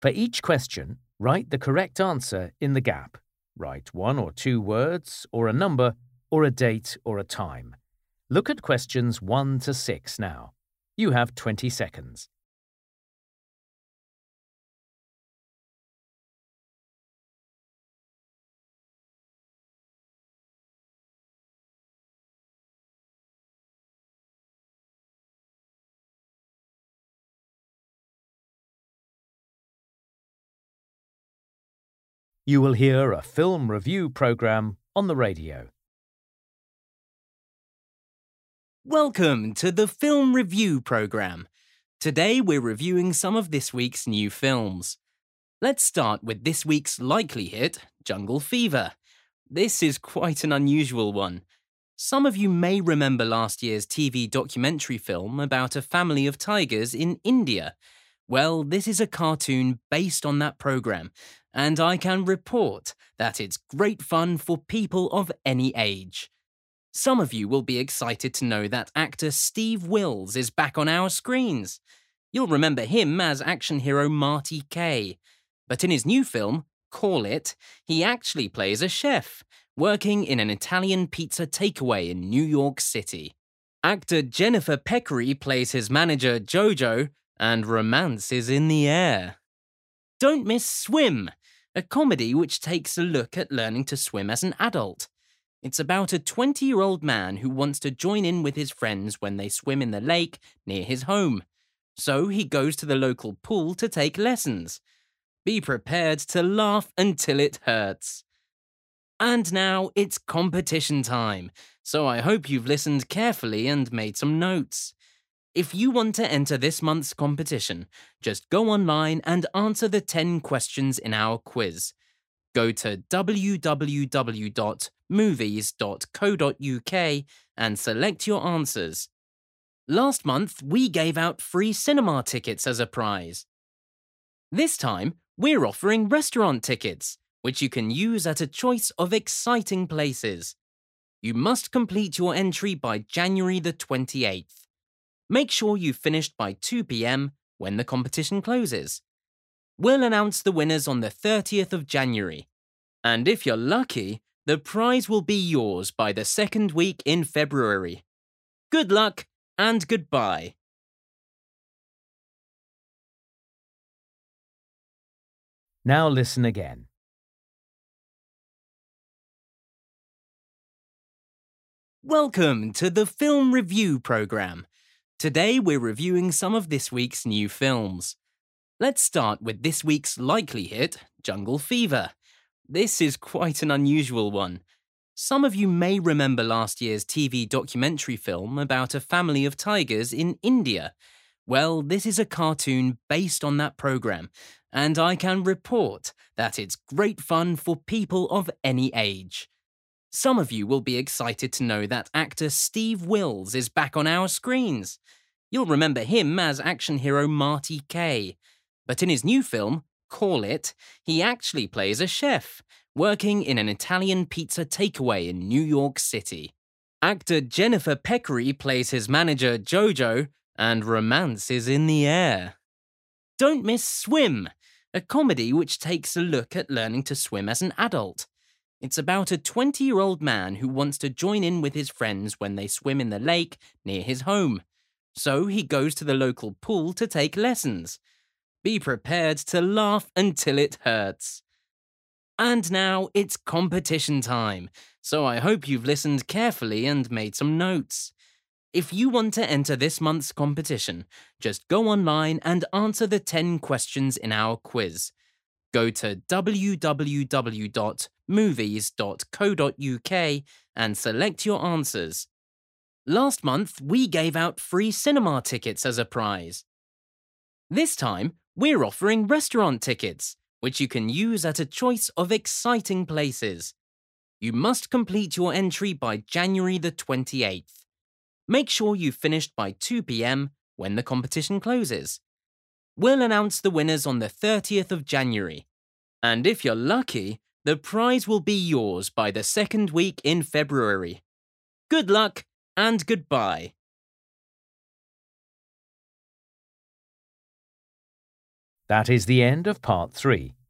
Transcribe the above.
For each question, write the correct answer in the gap. Write 1 or 2 words, or a number, or a date, or a time. Look at questions 1 to 6 now. You have 20 seconds. You will hear a film review program on the radio. Welcome to the Film Review Programme. Today we're reviewing some of this week's new films. Let's start with this week's likely hit, Jungle Fever. This is quite an unusual one. Some of you may remember last year's TV documentary film about a family of tigers in India. Well, this is a cartoon based on that programme, and I can report that it's great fun for people of any age. Some of you will be excited to know that actor Steve Wills is back on our screens. You'll remember him as action hero Marty Kaye. But in his new film, Call It, he actually plays a chef, working in an Italian pizza takeaway in New York City. Actor Jennifer Peccary plays his manager Jojo, and romance is in the air. Don't miss Swim, a comedy which takes a look at learning to swim as an adult. It's about a 20-year-old man who wants to join in with his friends when they swim in the lake near his home. So he goes to the local pool to take lessons. Be prepared to laugh until it hurts. And now it's competition time, so I hope you've listened carefully and made some notes. If you want to enter this month's competition, just go online and answer the 10 questions in our quiz. Go to www.movies.co.uk and select your answers. Last month, we gave out free cinema tickets as a prize. This time, we're offering restaurant tickets, which you can use at a choice of exciting places. You must complete your entry by January the 28th. Make sure you've finished by 2 p.m. when the competition closes. We'll announce the winners on the 30th of January. And if you're lucky, the prize will be yours by the second week in February. Good luck and goodbye. Now listen again. Welcome to the Film Review Programme. Today we're reviewing some of this week's new films. Let's start with this week's likely hit, Jungle Fever. This is quite an unusual one. Some of you may remember last year's TV documentary film about a family of tigers in India. Well, this is a cartoon based on that programme, and I can report that it's great fun for people of any age. Some of you will be excited to know that actor Steve Wills is back on our screens. You'll remember him as action hero Marty Kaye. But in his new film, Call It, he actually plays a chef, working in an Italian pizza takeaway in New York City. Actor Jennifer Peccary plays his manager Jojo, and romance is in the air. Don't miss Swim, a comedy which takes a look at learning to swim as an adult. It's about a 20-year-old man who wants to join in with his friends when they swim in the lake near his home. So he goes to the local pool to take lessons. Be prepared to laugh until it hurts. And now it's competition time, so I hope you've listened carefully and made some notes. If you want to enter this month's competition, just go online and answer the 10 questions in our quiz. Go to www.movies.co.uk and select your answers. Last month, we gave out free cinema tickets as a prize. This time, we're offering restaurant tickets, which you can use at a choice of exciting places. You must complete your entry by January the 28th. Make sure you've finished by 2 p.m. when the competition closes. We'll announce the winners on the 30th of January. And if you're lucky, the prize will be yours by the second week in February. Good luck and goodbye. That is the end of part 3.